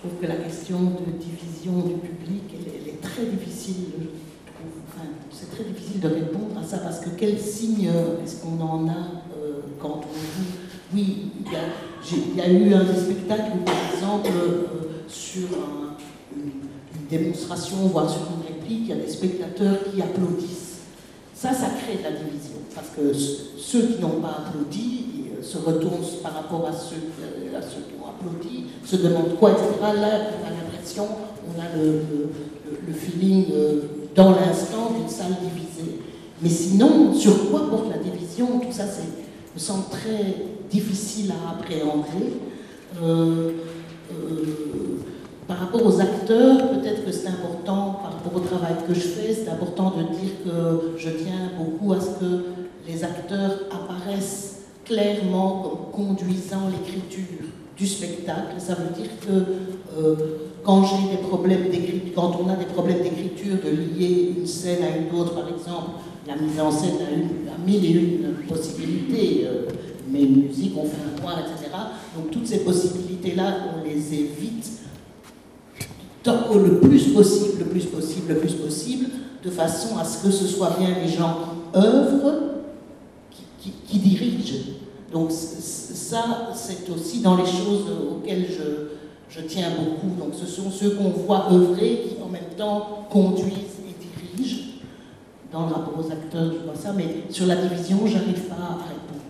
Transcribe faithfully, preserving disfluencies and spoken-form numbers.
trouve que la question de division du public, elle, elle est très difficile, je trouve. Enfin, c'est très difficile de répondre à ça, parce que quel signe est-ce qu'on en a euh, quand on joue? Oui, il y, a, il y a eu un des spectacles où, par exemple, euh, sur un, une, une démonstration, voire sur une réplique, il y a des spectateurs qui applaudissent. Ça, ça crée de la division, parce que ceux qui n'ont pas applaudi se retournent par rapport à ceux, à ceux qui ont applaudi, se demandent quoi, et cetera. Là, on a l'impression, on a le, le, le feeling dans l'instant d'une salle divisée. Mais sinon, sur quoi porte la division? Tout ça, c'est, me semble très difficile à appréhender. Euh, euh, par rapport aux acteurs, peut-être que c'est important, par rapport au travail que je fais, c'est important de dire que je tiens beaucoup à ce que les acteurs apparaissent clairement comme conduisant l'écriture du spectacle. Ça veut dire que euh, quand j'ai des problèmes d'écriture, quand on a des problèmes d'écriture, de lier une scène à une autre, par exemple, la mise en scène a, une, a mille et une possibilités, euh, mais une musique, on fait un point, et cetera. Donc toutes ces possibilités-là, on les évite tant, le plus possible, le plus possible, le plus possible, de façon à ce que ce soit bien les gens qui œuvrent, qui, qui, qui dirigent. Donc ça, c'est aussi dans les choses auxquelles je, je tiens beaucoup. Donc ce sont ceux qu'on voit œuvrer qui en même temps conduisent et dirigent. Dans le rapport aux acteurs, je vois ça, mais sur la division, j'arrive pas à répondre.